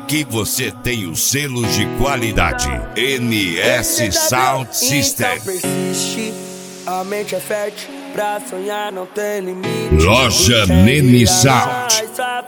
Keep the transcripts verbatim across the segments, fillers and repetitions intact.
Aqui você tem o selo de qualidade N S Sound System. Então persiste, a mente é fértil, pra sonhar não tem limite. Loja Nene Sound.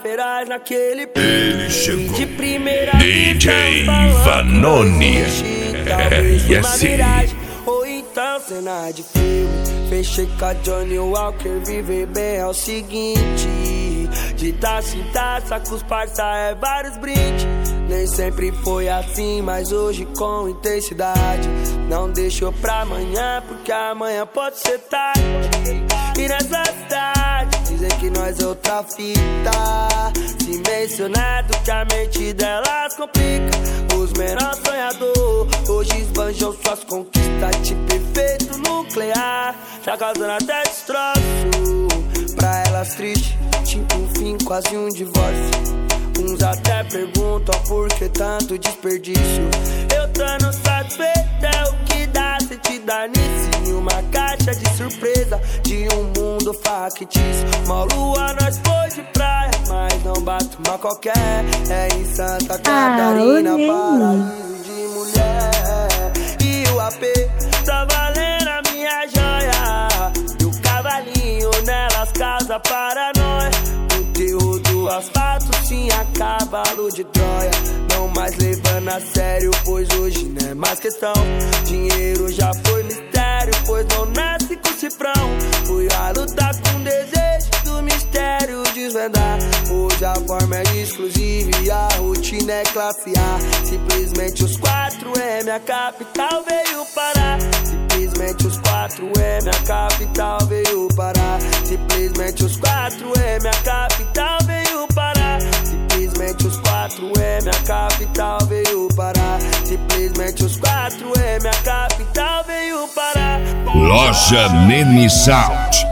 Ele chegou. de primeira D J Vanoni. Talvez uma miragem, ou então cena de filme. Fechei com a Johnny Walker, viver bem é o seguinte: de taça em taça com os parça é vários brindes. Nem sempre foi assim, mas hoje com intensidade. Não deixou pra amanhã, porque amanhã pode ser tarde. E nessa cidade dizem que nós é outra fita. Se mencionado que a mente delas complica. Os menores sonhadores hoje esbanjam suas conquistas. Tipo efeito nuclear, tá causando até destroço. Pra elas triste, tipo um fim, quase um divórcio. Uns até perguntam por que tanto desperdício. Eu tô no satisfeito, é o que dá sentido nisso. Em uma caixa de surpresa de um mundo factício. Uma lua nós foi de praia, mas não bate uma qualquer. É em Santa Catarina, paraíso de mulher. E o A P tá valendo a minha joia. E o cavalinho nelas casa para nós. O asfalto sim a cavalo de Troia. Não mais levando a sério, pois hoje não é mais questão. Dinheiro já foi mistério, pois não nasce com cifrão. Fui a lutar com desejo do mistério desvendar. Hoje a forma é exclusiva e a rotina é classe A. Simplesmente os quatro M, a capital veio parar. Simplesmente os quatro M, a capital veio parar. Simplesmente os quatro M, a capital veio parar. Simplesmente os quatro M, a capital veio parar. Simplesmente os quatro M, a capital veio parar. Loja Nene Sound.